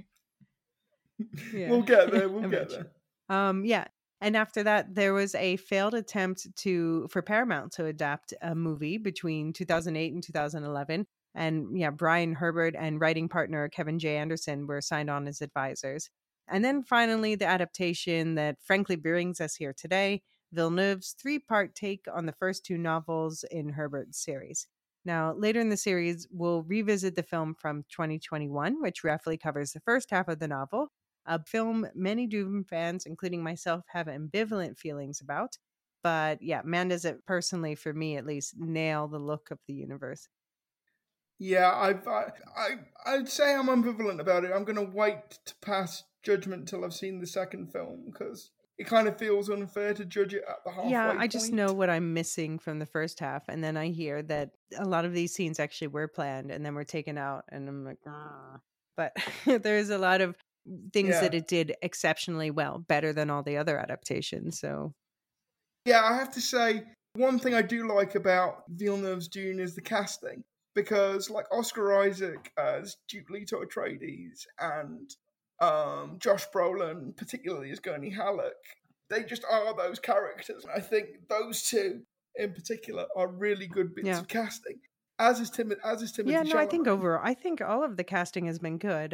we'll get there. We'll get there. Yeah. And after that, there was a failed attempt for Paramount to adapt a movie between 2008 and 2011. And yeah, Brian Herbert and writing partner Kevin J. Anderson were signed on as advisors. And then finally, the adaptation that frankly brings us here today, Villeneuve's 3-part take on the first two novels in Herbert's series. Now, later in the series, we'll revisit the film from 2021, which roughly covers the first half of the novel, a film many Dune fans, including myself, have ambivalent feelings about. But yeah, man does it personally, for me at least, nail the look of the universe. Yeah, I'd say I'm ambivalent about it. I'm going to wait to pass judgment till I've seen the second film, because it kind of feels unfair to judge it at the halfway point. I just know what I'm missing from the first half, and then I hear that a lot of these scenes actually were planned and then were taken out, and I'm like, but there's a lot of things that it did exceptionally well, better than all the other adaptations. So yeah, I have to say, One thing I do like about Villeneuve's Dune is the casting, because like Oscar Isaac as Duke Leto Atreides and Josh Brolin, particularly as Gurney Halleck, they just are those characters. And I think those two in particular are really good bits of casting. As is Timothy Chalamet. I think overall, I think all of the casting has been good.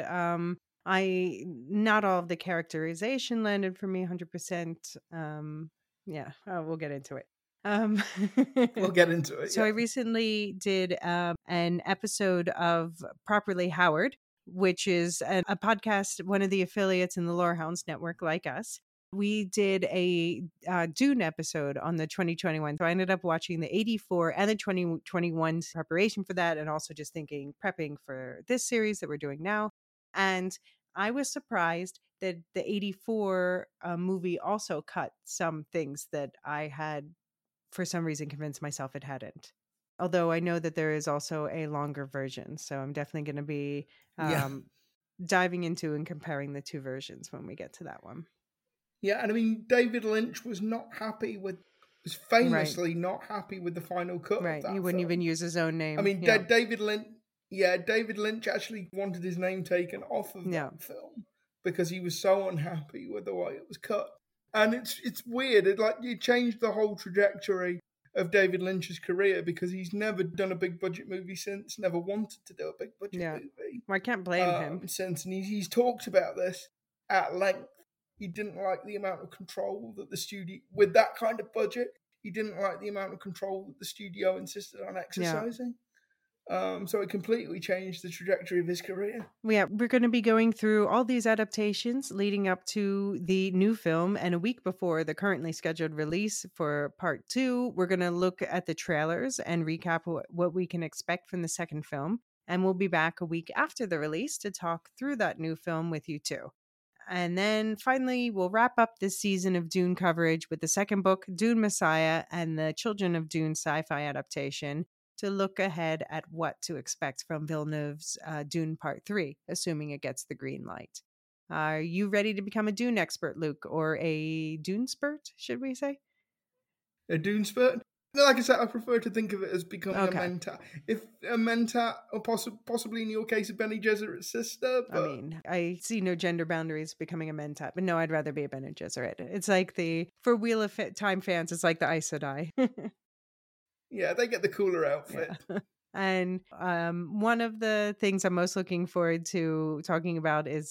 Not all of the characterization landed for me 100%. We'll get into it. We'll get into it. So I recently did an episode of Properly Howard, which is a podcast, one of the affiliates in the Lorehounds Network, like us. We did a Dune episode on the 2021. So I ended up watching the 84 and the 2021 preparation for that, and also just prepping for this series that we're doing now. And I was surprised that the 84 movie also cut some things that I had, for some reason, convinced myself it hadn't. Although I know that there is also a longer version. So I'm definitely going to be diving into and comparing the two versions when we get to that one. Yeah, and I mean, David Lynch was famously not happy with the final cut. Right, of that he wouldn't film. even use his own name. I mean, David Lynch actually wanted his name taken off of that film because he was so unhappy with the way it was cut. And it's weird. It changed the whole trajectory of David Lynch's career because he's never done a big budget movie since, never wanted to do a big budget movie. Well, I can't blame him. Since, and he's talked about this at length. He didn't like the amount of control that the studio, with that kind of budget, he didn't like the amount of control that the studio insisted on exercising. So it completely changed the trajectory of his career. Yeah, we're going to be going through all these adaptations leading up to the new film, and a week before the currently scheduled release for part 2, we're going to look at the trailers and recap what we can expect from the second film. And we'll be back a week after the release to talk through that new film with you too. And then finally, we'll wrap up this season of Dune coverage with the second book, Dune Messiah, and the Children of Dune sci-fi adaptation to look ahead at what to expect from Villeneuve's Dune Part 3, assuming it gets the green light. Are you ready to become a Dune expert, Luke, or a Dune spurt, should we say? A Dune spurt? Like I said, I prefer to think of it as becoming a mentat. If a mentat, or possibly in your case, a Bene Gesserit's sister. But... I mean, I see no gender boundaries becoming a mentat, but no, I'd rather be a Bene Gesserit. It's like for Wheel of Time fans, it's like the Aes Sedai. Yeah, they get the cooler outfit. Yeah. And one of the things I'm most looking forward to talking about is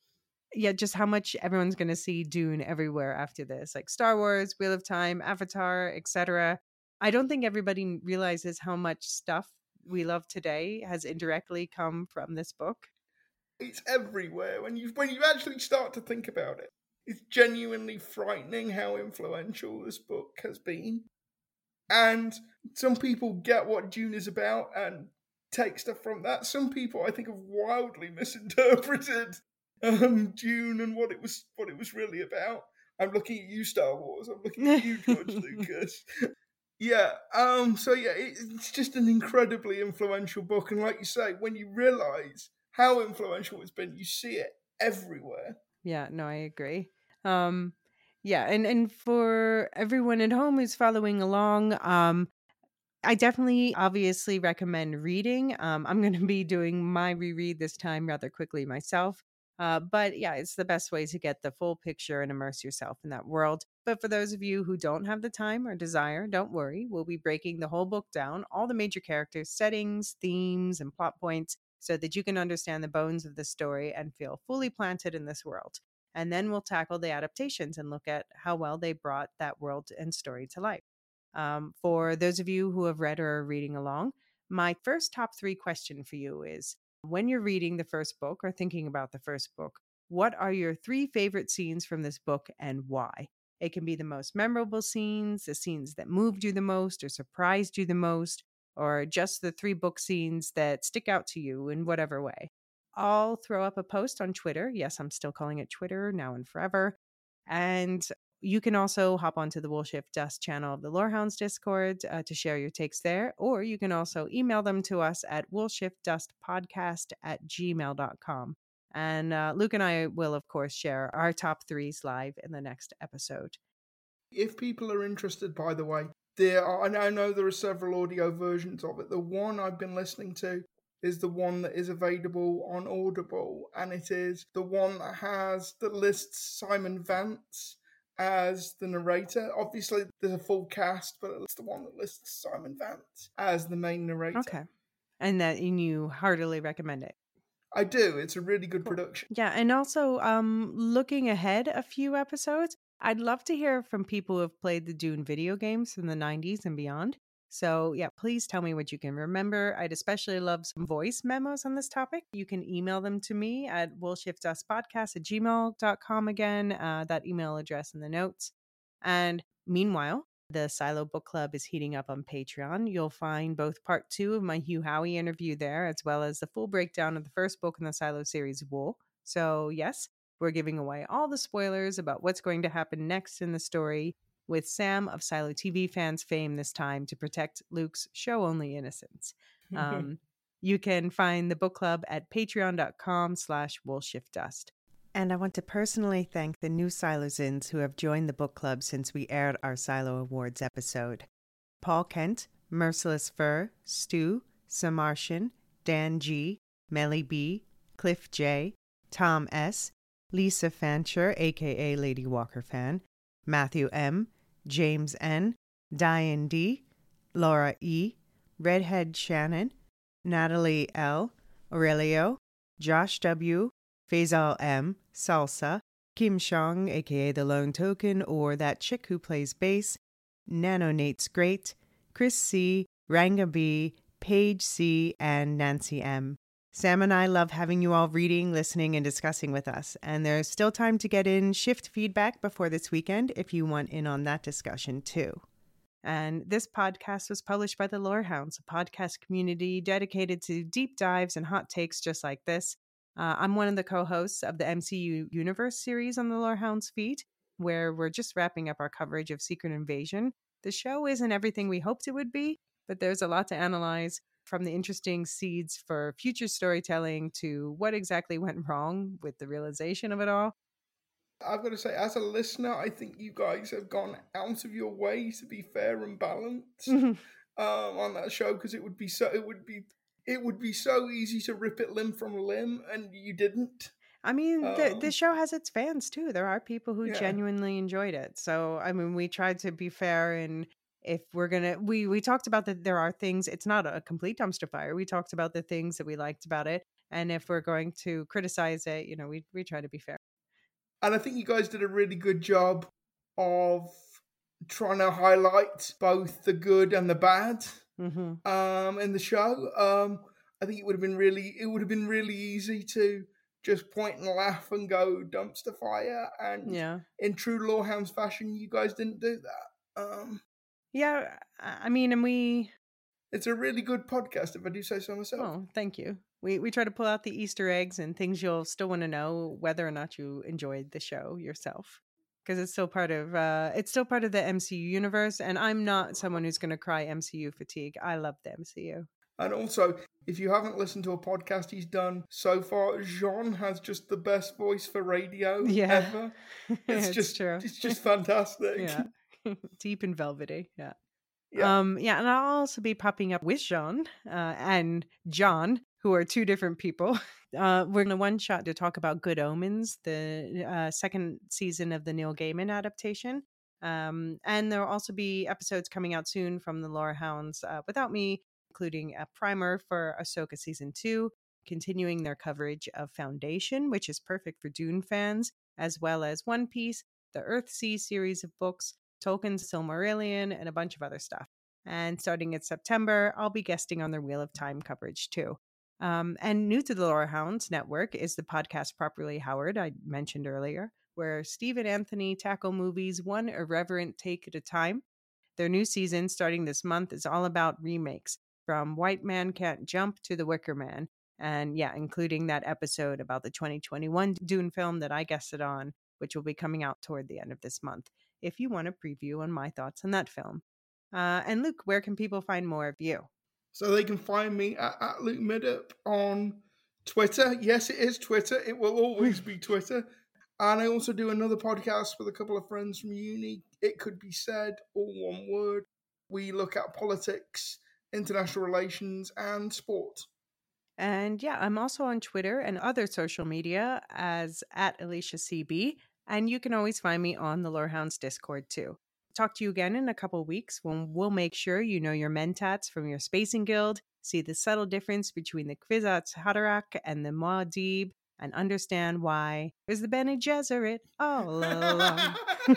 just how much everyone's going to see Dune everywhere after this, like Star Wars, Wheel of Time, Avatar, etc. I don't think everybody realizes how much stuff we love today has indirectly come from this book. It's everywhere. When you actually start to think about it, it's genuinely frightening how influential this book has been. And some people get what Dune is about and take stuff from that. Some people, I think, have wildly misinterpreted Dune and what it was really about. I'm looking at you, Star Wars. I'm looking at you, George Lucas. Yeah. It's just an incredibly influential book, and like you say, when you realize how influential it's been, you see it everywhere. Yeah. No, I agree. And for everyone at home who's following along, I definitely obviously recommend reading. I'm going to be doing my reread this time rather quickly myself. But yeah, it's the best way to get the full picture and immerse yourself in that world. But for those of you who don't have the time or desire, don't worry. We'll be breaking the whole book down, all the major characters, settings, themes, and plot points, so that you can understand the bones of the story and feel fully planted in this world. And then we'll tackle the adaptations and look at how well they brought that world and story to life. For those of you who have read or are reading along, my first top 3 question for you is, when you're reading the first book or thinking about the first book, what are your 3 favorite scenes from this book and why? It can be the most memorable scenes, the scenes that moved you the most or surprised you the most, or just the 3 book scenes that stick out to you in whatever way. I'll throw up a post on Twitter. Yes, I'm still calling it Twitter now and forever. And you can also hop onto the Woolshift Dust channel of the Lorehounds Discord to share your takes there, or you can also email them to us at woolshiftdustpodcast@gmail.com. And Luke and I will, of course, share our top 3s live in the next episode. If people are interested, by the way, I know there are several audio versions of it. The one I've been listening to is the one that is available on Audible, and it is the one that lists Simon Vance as the narrator. Obviously, there's a full cast, but it's the one that lists Simon Vance as the main narrator. Okay. And you heartily recommend it. I do. It's a really good production. Yeah, and also looking ahead a few episodes, I'd love to hear from people who have played the Dune video games from the 90s and beyond. So, yeah, please tell me what you can remember. I'd especially love some voice memos on this topic. You can email them to me at we'llshiftustpodcast@gmail.com again, that email address in the notes. And meanwhile, the Silo Book Club is heating up on Patreon. You'll find both part 2 of my Hugh Howey interview there, as well as the full breakdown of the first book in the Silo series, Wool. So, yes, we're giving away all the spoilers about what's going to happen next in the story, with Sam of Silo TV fans fame this time to protect Luke's show-only innocence. You can find the book club at patreon.com/we'llshiftdust. And I want to personally thank the new Silozins who have joined the book club since we aired our Silo Awards episode. Paul Kent, Merciless Fur, Stu, Samartian, Dan G, Melly B, Cliff J, Tom S, Lisa Fancher, a.k.a. Lady Walker Fan, Matthew M, James N, Diane D, Laura E, Redhead Shannon, Natalie L, Aurelio, Josh W, Faisal M, Salsa, Kim Shong, a.k.a. The Lone Token, or That Chick Who Plays Bass, Nano Nate's Great, Chris C, Ranga B, Paige C, and Nancy M. Sam and I love having you all reading, listening, and discussing with us, and there's still time to get in shift feedback before this weekend if you want in on that discussion too. And this podcast was published by the Lorehounds, a podcast community dedicated to deep dives and hot takes just like this. I'm one of the co-hosts of the MCU Universe series on the Lorehounds feed, where we're just wrapping up our coverage of Secret Invasion. The show isn't everything we hoped it would be, but there's a lot to analyze, from the interesting seeds for future storytelling to what exactly went wrong with the realization of it all. I've got to say, as a listener, I think you guys have gone out of your way to be fair and balanced on that show, because it would be so easy to rip it limb from limb, and you didn't. I mean, the show has its fans too. There are people who genuinely enjoyed it. So, I mean, we tried to be fair, and if we're gonna, we talked about that there are things. It's not a complete dumpster fire. We talked about the things that we liked about it, and if we're going to criticize it, we try to be fair. And I think you guys did a really good job of trying to highlight both the good and the bad in the show. I think it would have been really easy to just point and laugh and go dumpster fire. And in true Lorehounds fashion, you guys didn't do that. Yeah, I mean, and it's a really good podcast, if I do say so myself. Oh, thank you. We try to pull out the Easter eggs and things you'll still want to know whether or not you enjoyed the show yourself, because it's still part of the MCU universe, and I'm not someone who's going to cry MCU fatigue. I love the MCU. And also, if you haven't listened to a podcast he's done so far, Jean has just the best voice for radio ever. It's true. It's just fantastic. Yeah. Deep and velvety. Yeah. And I'll also be popping up with Jean and John, who are two different people. We're in a one shot to talk about Good Omens, the second season of the Neil Gaiman adaptation. And there'll also be episodes coming out soon from the Lorehounds without me, including a primer for Ahsoka Season 2, continuing their coverage of Foundation, which is perfect for Dune fans, as well as One Piece, the Earthsea series of books, Tolkien's Silmarillion, and a bunch of other stuff. And starting in September, I'll be guesting on their Wheel of Time coverage too. And new to the Lorehounds network is the podcast Properly Howard I mentioned earlier, where Steve and Anthony tackle movies one irreverent take at a time. Their new season, starting this month, is all about remakes, from White Man Can't Jump to The Wicker Man, and including that episode about the 2021 Dune film that I guested on, which will be coming out toward the end of this month, if you want a preview on my thoughts on that film. And Luke, where can people find more of you? So they can find me at Luke Middup on Twitter. Yes, it is Twitter. It will always be Twitter. And I also do another podcast with a couple of friends from uni. It Could Be Said, all one word. we look at politics, international relations, and sport. And yeah, I'm also on Twitter and other social media as @AliciaCB. And you can always find me on the Lorehounds Discord too. Talk to you again in a couple weeks when we'll make sure you know your mentats from your Spacing Guild, see the subtle difference between the Kwisatz Haderach and the Muad'Dib, and understand why there's the Bene Gesserit all along.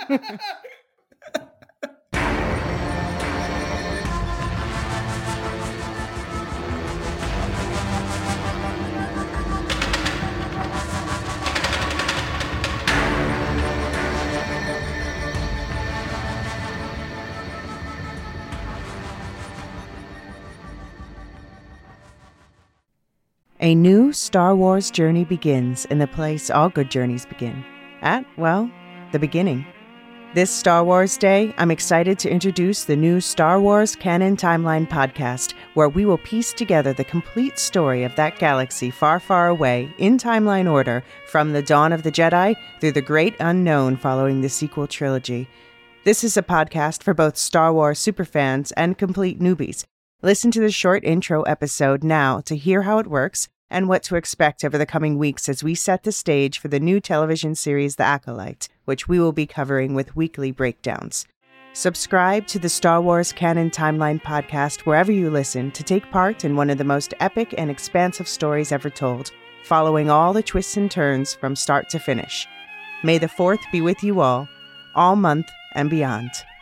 A new Star Wars journey begins in the place all good journeys begin. At, well, the beginning. This Star Wars Day, I'm excited to introduce the new Star Wars Canon Timeline podcast, where we will piece together the complete story of that galaxy far, far away, in timeline order, from the dawn of the Jedi through the great unknown following the sequel trilogy. This is a podcast for both Star Wars superfans and complete newbies. Listen to the short intro episode now to hear how it works and what to expect over the coming weeks as we set the stage for the new television series The Acolyte, which we will be covering with weekly breakdowns. Subscribe to the Star Wars Canon Timeline podcast wherever you listen to take part in one of the most epic and expansive stories ever told, following all the twists and turns from start to finish. May the 4th be with you all month and beyond.